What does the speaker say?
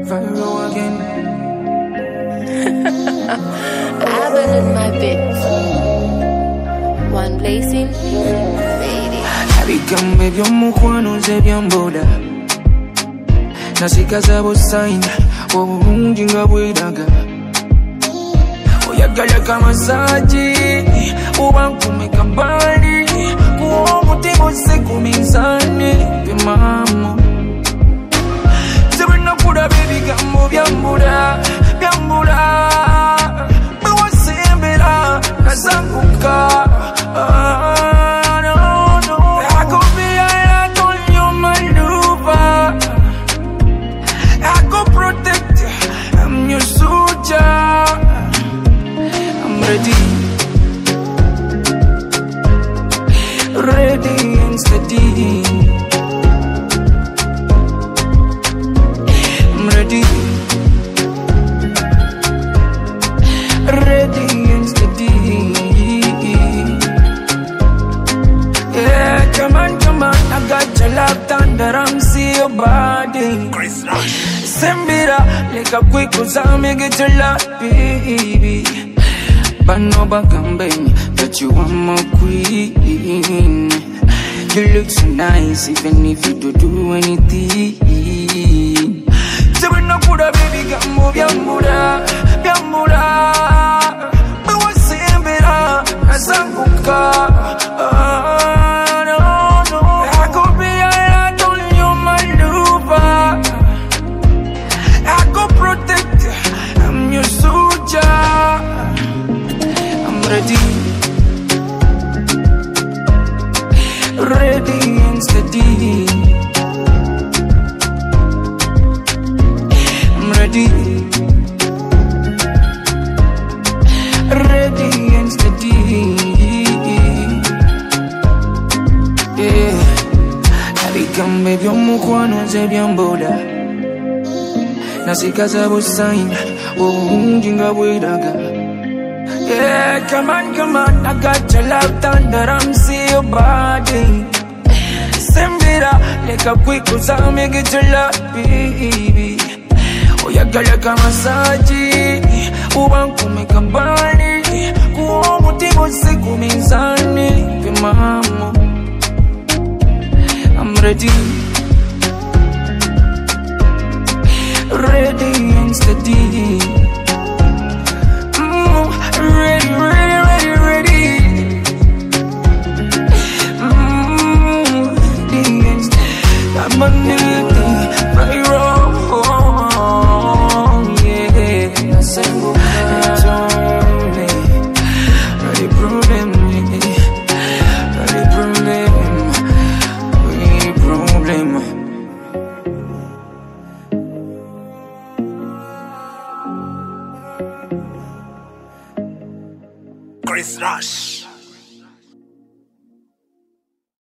Viral again. I abandoned my bits. One blazing lady. Abikambe byomukwano ze byamboda nasikaza busaina obulungi nga bweraga oyagala kamasaji oba nkumeka mbali kuwa omutima ose ku minzani bimamo zebenakulaba ebigambo byambula bewasembera nasanguka. Ready and steady. I'm ready. Ready and steady. Yeah, come on, I got your love, thunder, I'm see your body. Sembira, like a quick uzame, get your love, baby. But no bagambing that you are my queen. You look so nice even if you don't do anything. Sebena kuda baby gambo byambura bewasembera nasanguka. I could be a don't you my lover. I could protect, I'm your soldier. Ready, ready and steady. I'm ready, ready and steady. Yeah, abikambe byomukwano ze byamboda nasikaza busaina obulungi nga bweraga. Yeah, come on, I got your love, thunder, I'm see your body. Sembira, like a quick uzame, get your love, baby. Oh, ya gala kamasaji, uba nkumeka mbali, kuwa omutima ose ku minzani, bimamo. I'm ready, ready and steady. Ready. I'm a new thing, very wrong. Yeah, it's only ready problem. Chris Rush.